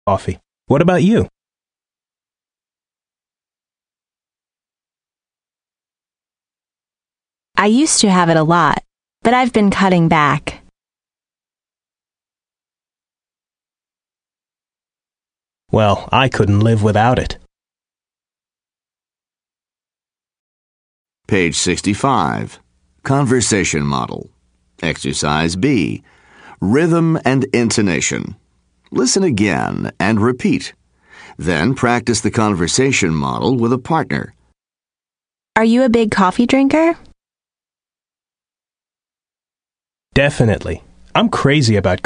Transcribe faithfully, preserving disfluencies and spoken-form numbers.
coffee. What about you? I used to have it a lot, but I've been cutting back. Well, I couldn't live without it. Page sixty-five. Conversation Model. Exercise B. Rhythm and intonation. Listen again and repeat. Then practice the conversation model with a partner. Are you a big coffee drinker? Definitely. I'm crazy about